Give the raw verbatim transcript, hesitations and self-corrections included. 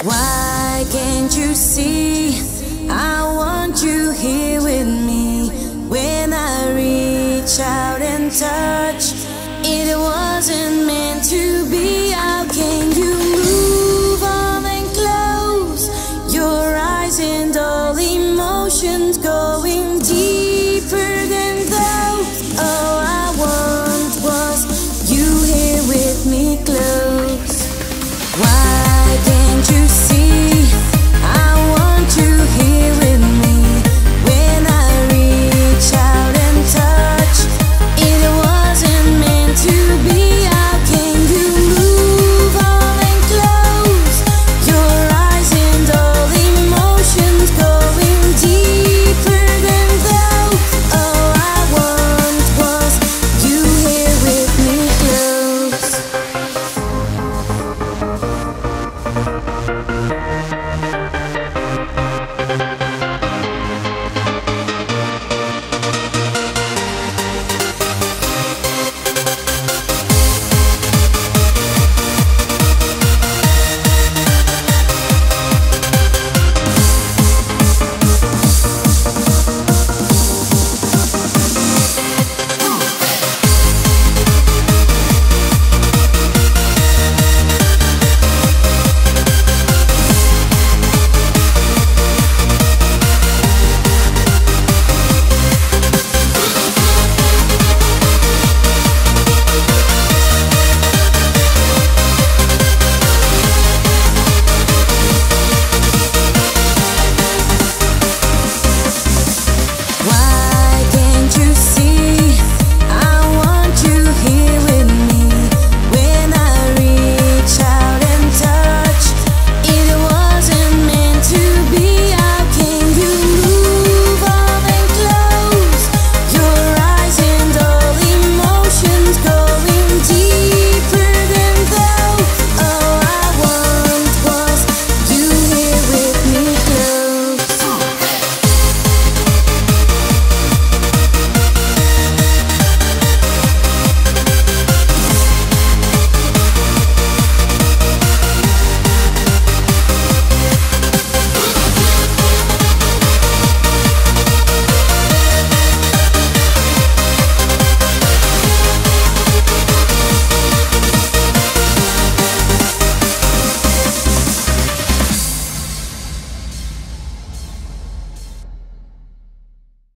Why can't you see? I want you here with me. When I reach out and touch, it wasn't meant to be. How can you move on and close your eyes and all emotions going deeper than those? All I want was you here with me close. Why can't you see? I want you here with me. When I reach out and touch, it wasn't meant to be. How can you move on and close your eyes and all emotions going deeper than those? All I want was you here with me close.